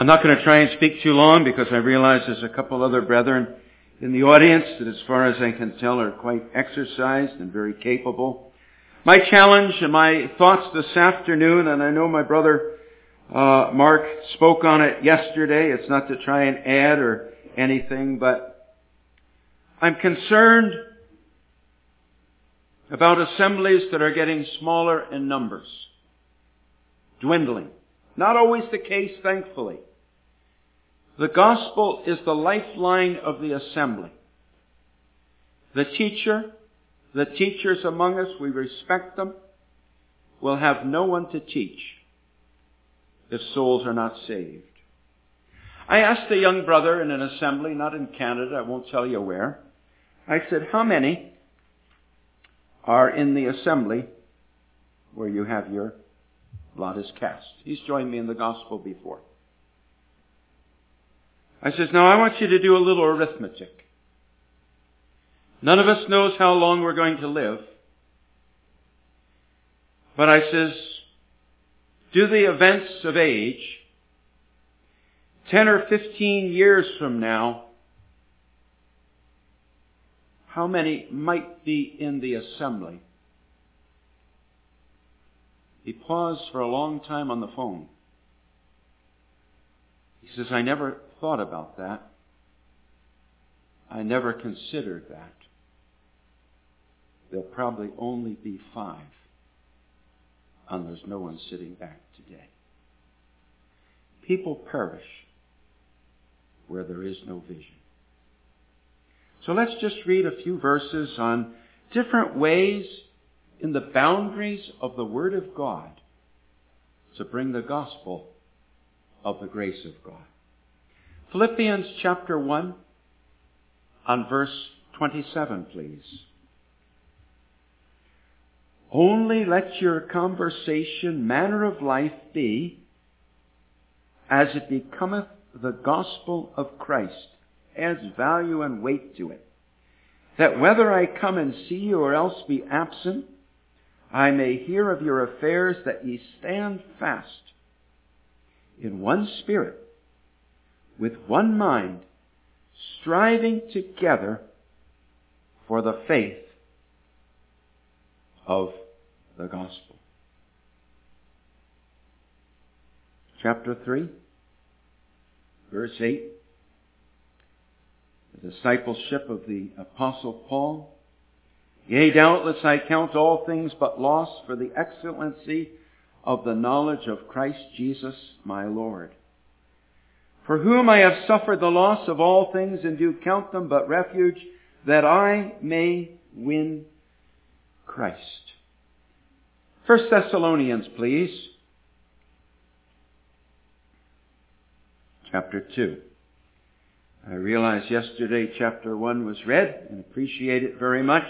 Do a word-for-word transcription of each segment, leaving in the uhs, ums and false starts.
I'm not going to try and speak too long because I realize there's a couple other brethren in the audience that, as far as I can tell, are quite exercised and very capable. My challenge and my thoughts this afternoon, and I know my brother uh, Mark spoke on it yesterday. It's not to try and add or anything, but I'm concerned about assemblies that are getting smaller in numbers, dwindling. Not always the case, thankfully. The gospel is the lifeline of the assembly. The teacher, the teachers among us, we respect them, will have no one to teach if souls are not saved. I asked a young brother in an assembly, not in Canada, I won't tell you where. I said, how many are in the assembly where you have your lot is cast? He's joined me in the gospel before. I says, now I want you to do a little arithmetic. None of us knows how long we're going to live. But I says, do the events of age, ten or fifteen years from now, how many might be in the assembly? He paused for a long time on the phone. He says, I never thought about that. I never considered that. There'll probably only be five. And there's no one sitting back today. People perish where there is no vision. So let's just read a few verses on different ways in the boundaries of the Word of God to bring the gospel of the grace of God. Philippians chapter one on verse twenty-seven, please. Only let your conversation, manner of life be as it becometh the gospel of Christ. Adds value and weight to it. That whether I come and see you or else be absent, I may hear of your affairs, that ye stand fast in one spirit, with one mind, striving together for the faith of the gospel. Chapter three, verse eight. The discipleship of the Apostle Paul. Yea, doubtless I count all things but loss for the excellency of the knowledge of Christ Jesus my Lord, for whom I have suffered the loss of all things, and do count them but refuge, that I may win Christ. First Thessalonians, please. Chapter two. I realized yesterday chapter one was read and appreciate it very much.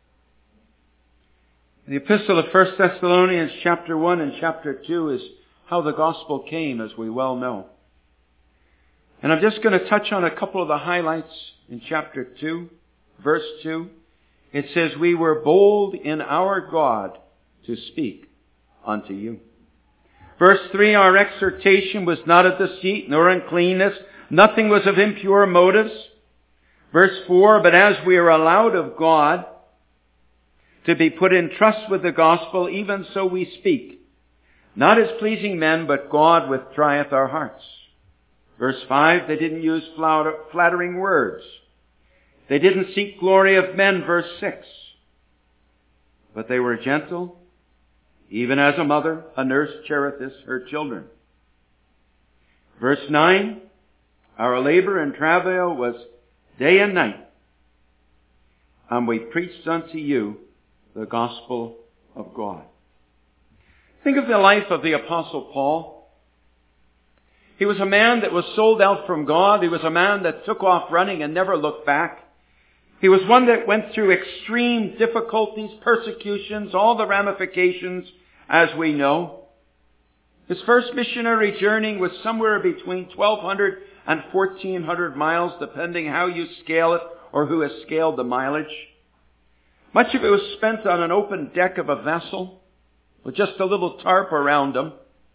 The epistle of First Thessalonians chapter one and chapter two is how the gospel came, as we well know. And I'm just going to touch on a couple of the highlights in chapter two, verse two. It says, we were bold in our God to speak unto you. Verse three, our exhortation was not of deceit nor uncleanness. Nothing was of impure motives. Verse four, but as we are allowed of God to be put in trust with the gospel, even so we speak, not as pleasing men, but God which trieth our hearts. Verse five, they didn't use flattering words. They didn't seek glory of men, verse six. But they were gentle, even as a mother, a nurse cherisheth her children. Verse nine, our labor and travail was day and night, and we preached unto you the gospel of God. Think of the life of the Apostle Paul. He was a man that was sold out from God. He was a man that took off running and never looked back. He was one that went through extreme difficulties, persecutions, all the ramifications, as we know. His first missionary journey was somewhere between twelve hundred and fourteen hundred miles, depending how you scale it or who has scaled the mileage. Much of it was spent on an open deck of a vessel with just a little tarp around him.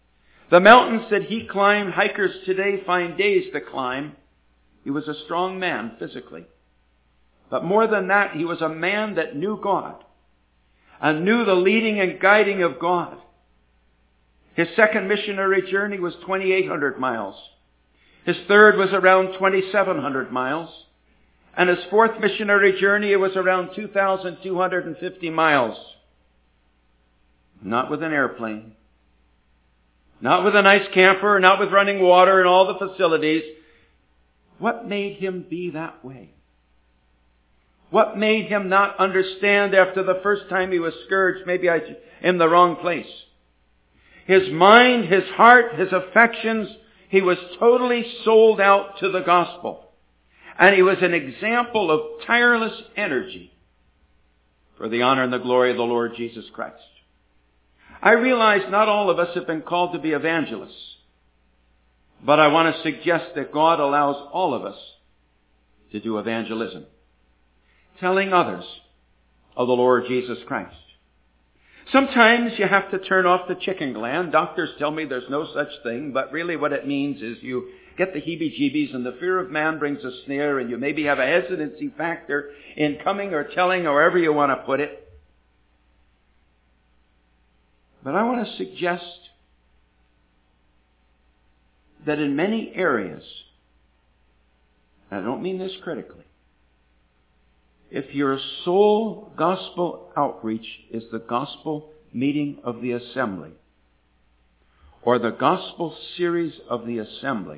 The mountains that he climbed, hikers today find days to climb. He was a strong man physically. But more than that, he was a man that knew God and knew the leading and guiding of God. His second missionary journey was twenty-eight hundred miles. His third was around twenty-seven hundred miles. And his fourth missionary journey, it was around two thousand two hundred fifty miles. Not with an airplane. Not with a nice camper, not with running water and all the facilities. What made him be that way? What made him not understand after the first time he was scourged, maybe I'm in the wrong place? His mind, his heart, his affections, he was totally sold out to the gospel. And he was an example of tireless energy for the honor and the glory of the Lord Jesus Christ. I realize not all of us have been called to be evangelists, but I want to suggest that God allows all of us to do evangelism, telling others of the Lord Jesus Christ. Sometimes you have to turn off the chicken gland. Doctors tell me there's no such thing, but really what it means is you get the heebie-jeebies and the fear of man brings a snare, and you maybe have a hesitancy factor in coming or telling, or however you want to put it. But I want to suggest that in many areas, and I don't mean this critically, if your sole gospel outreach is the gospel meeting of the assembly, or the gospel series of the assembly,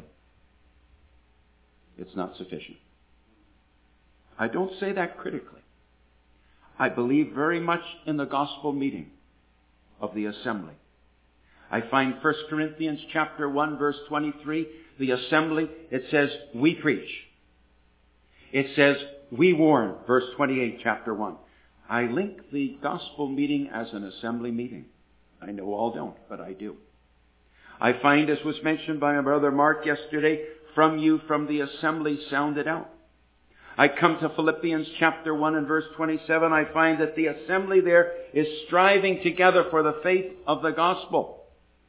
it's not sufficient. I don't say that critically. I believe very much in the gospel meeting of the assembly. I find First Corinthians chapter one, verse twenty-three, the assembly, it says, we preach. It says, we warn, verse twenty-eight, chapter one. I link the gospel meeting as an assembly meeting. I know all don't, but I do. I find, as was mentioned by my brother Mark yesterday, from you, from the assembly, sound it out. I come to Philippians chapter one and verse twenty-seven. I find that the assembly there is striving together for the faith of the gospel.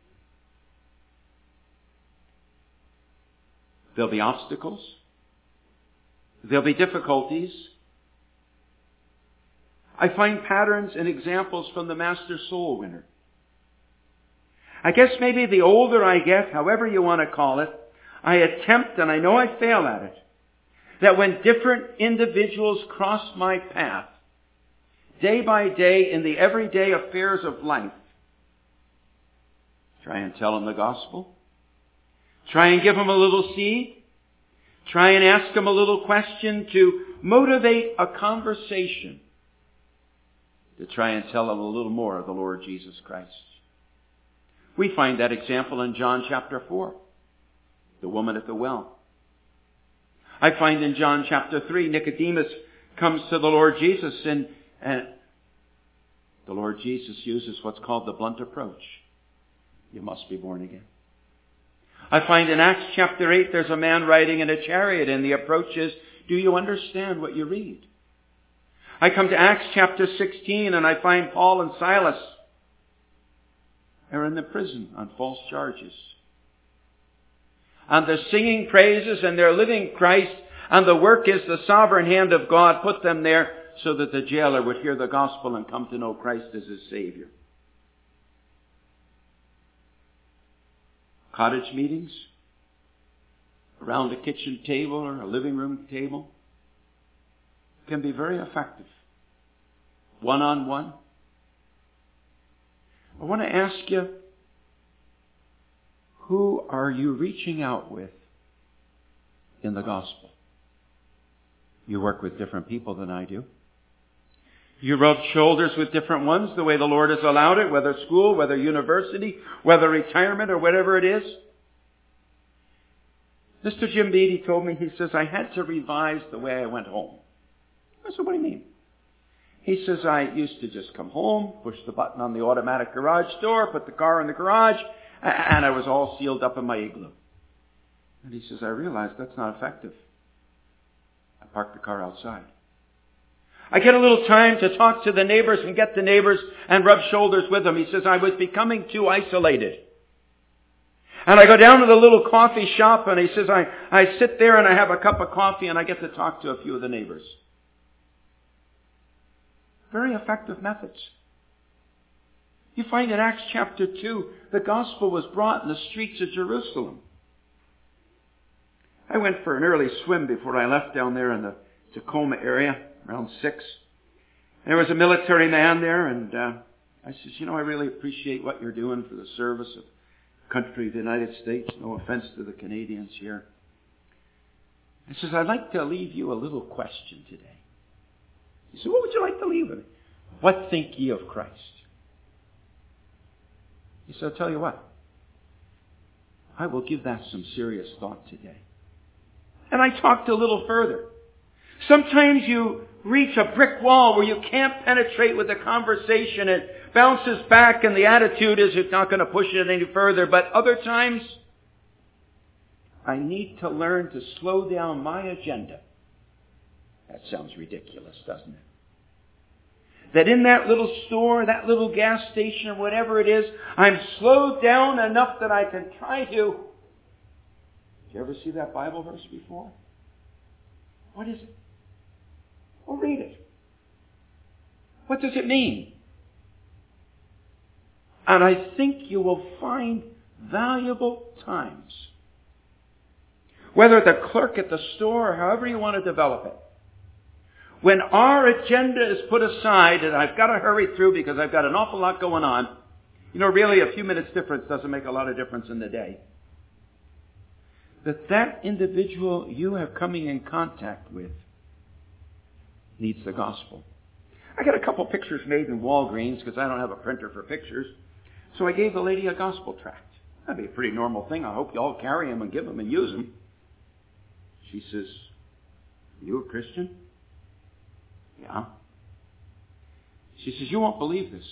There'll be obstacles. There'll be difficulties. I find patterns and examples from the master soul winner. I guess maybe the older I get, however you want to call it, I attempt, and I know I fail at it, that when different individuals cross my path, day by day in the everyday affairs of life, try and tell them the gospel, try and give them a little seed, try and ask them a little question to motivate a conversation, to try and tell them a little more of the Lord Jesus Christ. We find that example in John chapter four, the woman at the well. I find in John chapter three, Nicodemus comes to the Lord Jesus, and, and the Lord Jesus uses what's called the blunt approach. You must be born again. I find in Acts chapter eight, there's a man riding in a chariot, and the approach is, do you understand what you read? I come to Acts chapter sixteen, and I find Paul and Silas are in the prison on false charges. And they're singing praises and they're living Christ, and the work is the sovereign hand of God put them there so that the jailer would hear the gospel and come to know Christ as his Savior. Cottage meetings, around a kitchen table or a living room table, can be very effective. One-on-one. I want to ask you, who are you reaching out with in the gospel? You work with different people than I do. You rub shoulders with different ones the way the Lord has allowed it, whether school, whether university, whether retirement, or whatever it is. Mister Jim Beattie told me, he says, I had to revise the way I went home. I said, what do you mean? He says, I used to just come home, push the button on the automatic garage door, put the car in the garage, and I was all sealed up in my igloo. And he says, I realized that's not effective. I parked the car outside. I get a little time to talk to the neighbors and get the neighbors and rub shoulders with them. He says, I was becoming too isolated. And I go down to the little coffee shop, and he says, I, I sit there and I have a cup of coffee and I get to talk to a few of the neighbors. Very effective methods. You find in Acts chapter two, the gospel was brought in the streets of Jerusalem. I went for an early swim before I left down there in the Tacoma area, around six. There was a military man there, and uh, I says, you know, I really appreciate what you're doing for the service of the country of the United States. No offense to the Canadians here. I says, I'd like to leave you a little question today. He said, what would you like to leave with me? What think ye of Christ? He said, I'll tell you what. I will give that some serious thought today. And I talked a little further. Sometimes you reach a brick wall where you can't penetrate with the conversation. It bounces back and the attitude is it's not going to push it any further. But other times, I need to learn to slow down my agenda. That sounds ridiculous, doesn't it? That in that little store, that little gas station, or whatever it is, I'm slowed down enough that I can try to... Did you ever see that Bible verse before? What is it? Well, read it. What does it mean? And I think you will find valuable times, whether the clerk at the store or however you want to develop it, when our agenda is put aside and I've got to hurry through because I've got an awful lot going on, you know, really a few minutes difference doesn't make a lot of difference in the day. That that individual you have coming in contact with needs the gospel. I got a couple pictures made in Walgreens because I don't have a printer for pictures. So I gave the lady a gospel tract. That'd be a pretty normal thing. I hope you all carry them and give them and use them. She says, are you a Christian? Yeah. She says, you won't believe this.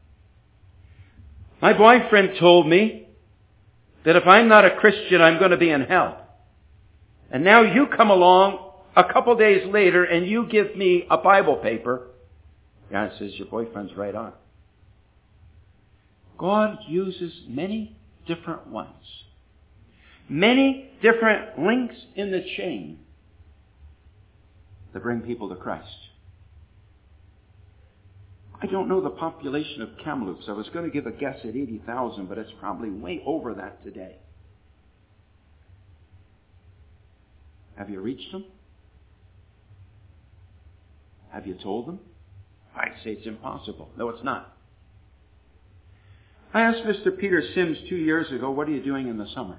My boyfriend told me that if I'm not a Christian, I'm going to be in hell. And now you come along a couple days later and you give me a Bible paper. God says, your boyfriend's right on. God uses many different ones. Many different links in the chain to bring people to Christ. I don't know the population of Kamloops. I was going to give a guess at eighty thousand, but it's probably way over that today. Have you reached them? Have you told them? I'd say it's impossible. No, it's not. I asked Mister Peter Sims two years ago, what are you doing in the summer?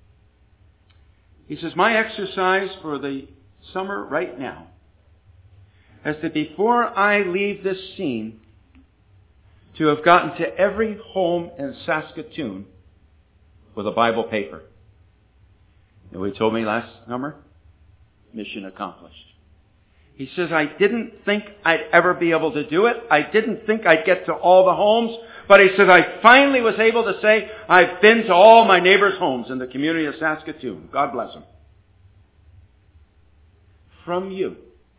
He says, my exercise for the summer right now is that before I leave this scene, to have gotten to every home in Saskatoon with a Bible paper. And what he told me last summer? Mission accomplished. He says, I didn't think I'd ever be able to do it. I didn't think I'd get to all the homes. But he says, I finally was able to say, I've been to all my neighbors' homes in the community of Saskatoon. God bless them. From you,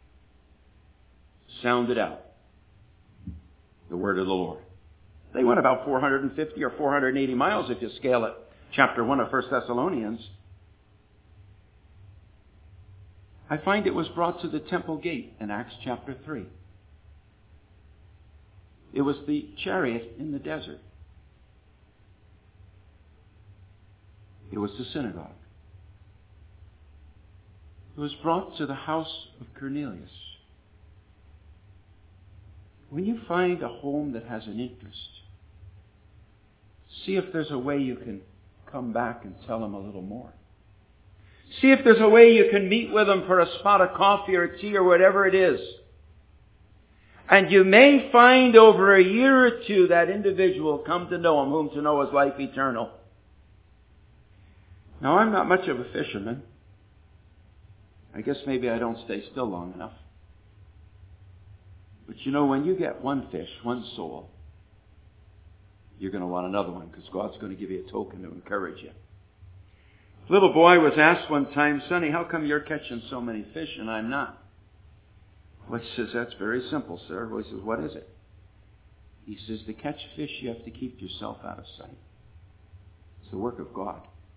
sounded out the word of the Lord. They went about four hundred fifty or four hundred eighty miles if you scale it. Chapter one of First Thessalonians. I find it was brought to the temple gate in Acts chapter three. It was the chariot in the desert. It was the synagogue. It was brought to the house of Cornelius. When you find a home that has an interest, see if there's a way you can come back and tell them a little more. See if there's a way you can meet with them for a spot of coffee or tea or whatever it is. And you may find over a year or two that individual come to know him, whom to know is life eternal. Now, I'm not much of a fisherman. I guess maybe I don't stay still long enough. But you know, when you get one fish, one soul, you're going to want another one because God's going to give you a token to encourage you. A little boy was asked one time, Sonny, how come you're catching so many fish and I'm not? Well, he says, that's very simple, sir. Well, he says, what is it? He says, to catch fish, you have to keep yourself out of sight. It's the work of God.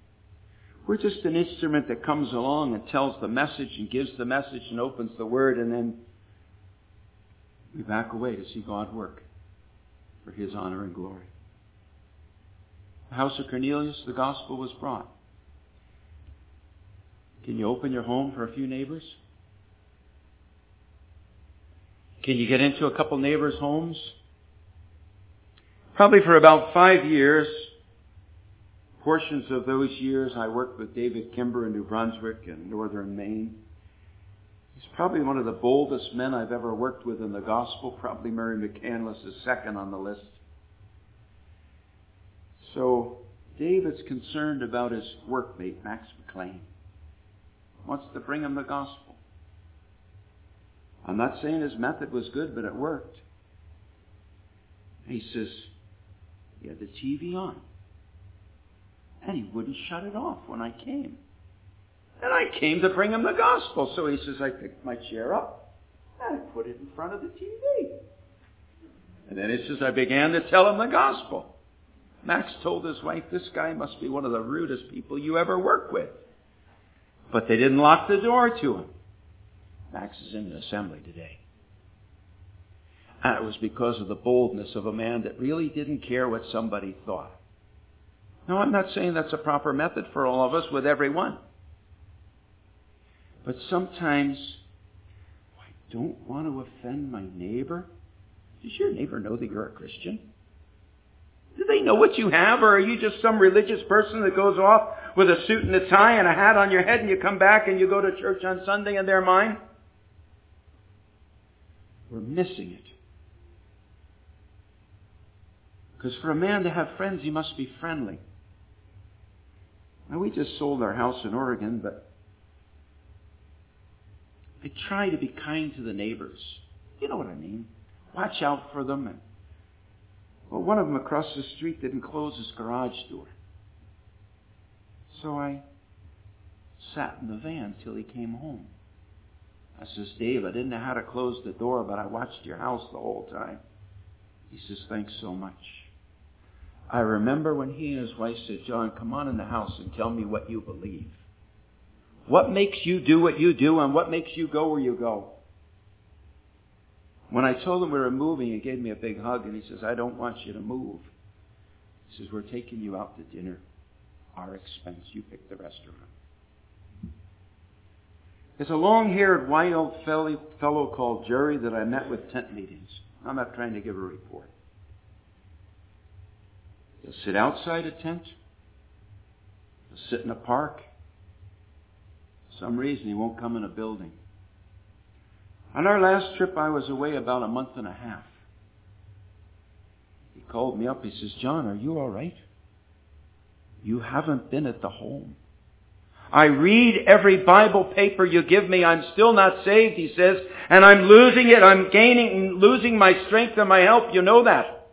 We're just an instrument that comes along and tells the message and gives the message and opens the Word, and then we back away to see God work for His honor and glory. The house of Cornelius, the gospel was brought. Can you open your home for a few neighbors? Can you get into a couple neighbors' homes? Probably for about five years, portions of those years, I worked with David Kimber in New Brunswick and northern Maine. He's probably one of the boldest men I've ever worked with in the gospel. Probably Mary McCandless is second on the list. So David's concerned about his workmate, Max McLean. Wants to bring him the gospel. I'm not saying his method was good, but it worked. He says, he had the T V on. And he wouldn't shut it off when I came. And I came to bring him the gospel. So he says, I picked my chair up and I put it in front of the T V. And then he says, I began to tell him the gospel. Max told his wife, this guy must be one of the rudest people you ever work with. But they didn't lock the door to him. Max is in an assembly today. And it was because of the boldness of a man that really didn't care what somebody thought. No, I'm not saying that's a proper method for all of us with everyone. But sometimes, I don't want to offend my neighbor. Does your neighbor know that you're a Christian? Do they know what you have, or are you just some religious person that goes off with a suit and a tie and a hat on your head and you come back and you go to church on Sunday and they're mine? We're missing it. Because for a man to have friends, he must be friendly. Now, we just sold our house in Oregon, but I try to be kind to the neighbors. You know what I mean? Watch out for them. And, well, one of them across the street didn't close his garage door. So I sat in the van till he came home. I says, Dave, I didn't know how to close the door, but I watched your house the whole time. He says, thanks so much. I remember when he and his wife said, John, come on in the house and tell me what you believe. What makes you do what you do and what makes you go where you go? When I told him we were moving, he gave me a big hug and he says, I don't want you to move. He says, we're taking you out to dinner. Our expense. You pick the restaurant. There's a long-haired, white-old fellow called Jerry that I met with tent meetings. I'm not trying to give a report. He'll sit outside a tent. He'll sit in a park. For some reason, he won't come in a building. On our last trip, I was away about a month and a half. He called me up. He says, John, are you all right? You haven't been at the home. I read every Bible paper you give me. I'm still not saved, he says, and I'm losing it. I'm gaining, losing my strength and my help. You know that.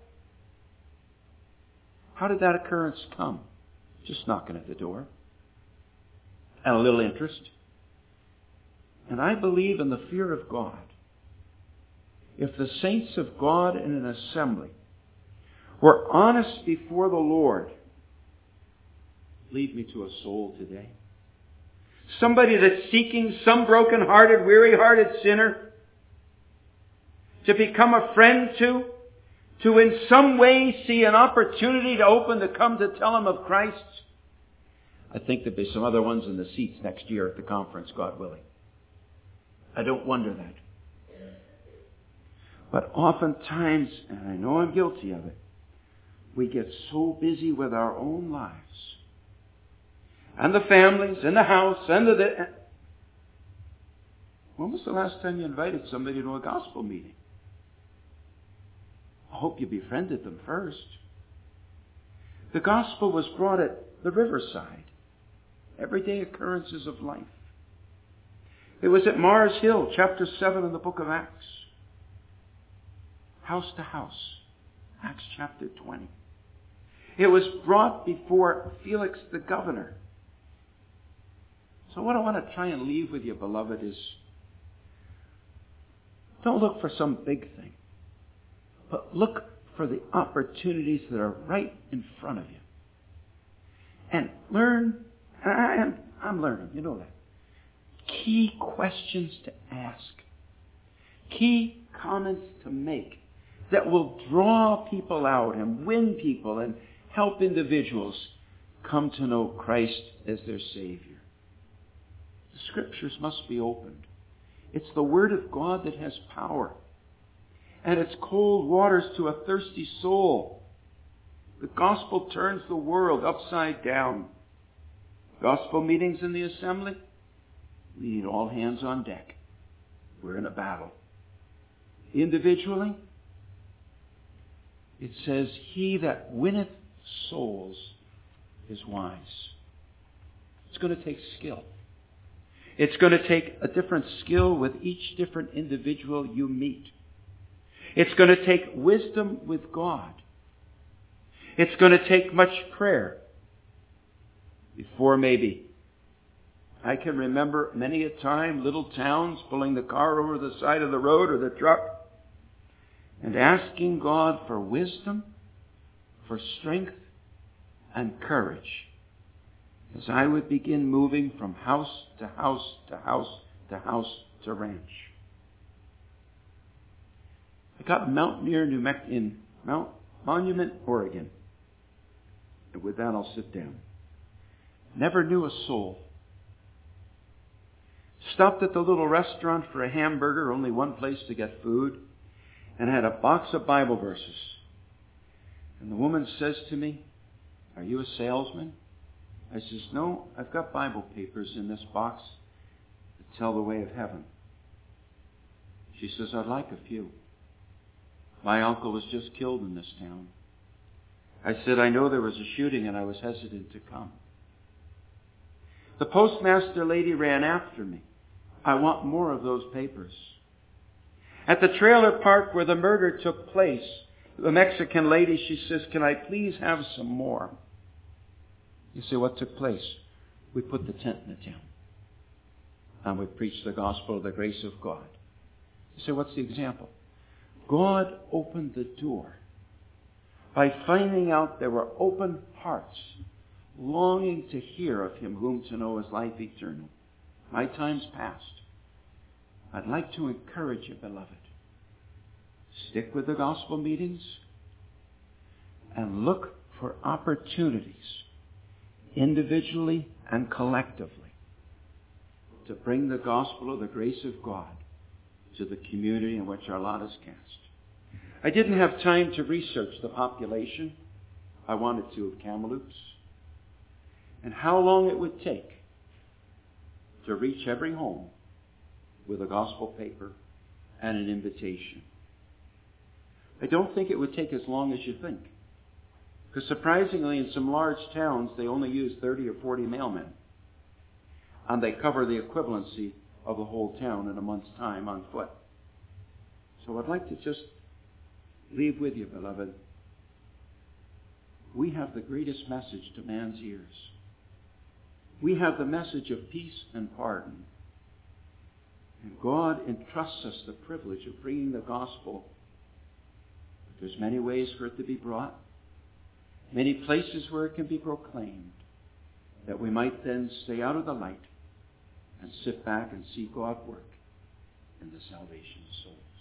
How did that occurrence come? Just knocking at the door. And a little interest. And I believe in the fear of God. If the saints of God in an assembly were honest before the Lord, lead me to a soul today. Somebody that's seeking some broken-hearted, weary-hearted sinner to become a friend to, to in some way see an opportunity to open to come to tell him of Christ. I think there'll be some other ones in the seats next year at the conference, God willing. I don't wonder that. But oftentimes, and I know I'm guilty of it, we get so busy with our own lives. And the families, and the house, and the... the when was the last time you invited somebody to a gospel meeting? I hope you befriended them first. The gospel was brought at the riverside. Everyday occurrences of life. It was at Mars Hill, chapter seven in the book of Acts. House to house. Acts chapter twenty. It was brought before Felix the governor. So what I want to try and leave with you, beloved, is don't look for some big thing, but look for the opportunities that are right in front of you. And learn And I am, I'm learning, you know that. Key questions to ask. Key comments to make that will draw people out and win people and help individuals come to know Christ as their Savior. The Scriptures must be opened. It's the Word of God that has power. And it's cold waters to a thirsty soul. The gospel turns the world upside down. Gospel meetings in the assembly, we need all hands on deck. We're in a battle. Individually, it says, he that winneth souls is wise. It's going to take skill. It's going to take a different skill with each different individual you meet. It's going to take wisdom with God. It's going to take much prayer. Before maybe, I can remember many a time little towns pulling the car over the side of the road or the truck and asking God for wisdom, for strength, and courage as I would begin moving from house to house to house to house to ranch. I got Mountaineer, New Mexico, in Mount Monument, Oregon. And with that, I'll sit down. Never knew a soul. Stopped at the little restaurant for a hamburger, only one place to get food, and had a box of Bible verses. And the woman says to me, "Are you a salesman?" I says, "No, I've got Bible papers in this box that tell the way of heaven." She says, "I'd like a few. My uncle was just killed in this town." I said, "I know there was a shooting and I was hesitant to come." The postmaster lady ran after me. "I want more of those papers." At the trailer park where the murder took place, the Mexican lady, she says, "Can I please have some more?" You say, what took place? We put the tent in the town. And we preached the gospel of the grace of God. You say, what's the example? God opened the door by finding out there were open hearts, longing to hear of him whom to know is life eternal. My time's past. I'd like to encourage you, beloved. Stick with the gospel meetings and look for opportunities, individually and collectively, to bring the gospel of the grace of God to the community in which our lot is cast. I didn't have time to research the population. I wanted to of Kamloops. And how long it would take to reach every home with a gospel paper and an invitation. I don't think it would take as long as you think. Because surprisingly, in some large towns, they only use thirty or forty mailmen. And they cover the equivalency of the whole town in a month's time on foot. So I'd like to just leave with you, beloved. We have the greatest message to man's ears. We have the message of peace and pardon. And God entrusts us the privilege of bringing the gospel. But there's many ways for it to be brought. Many places where it can be proclaimed. That we might then stay out of the light and sit back and see God work in the salvation of souls.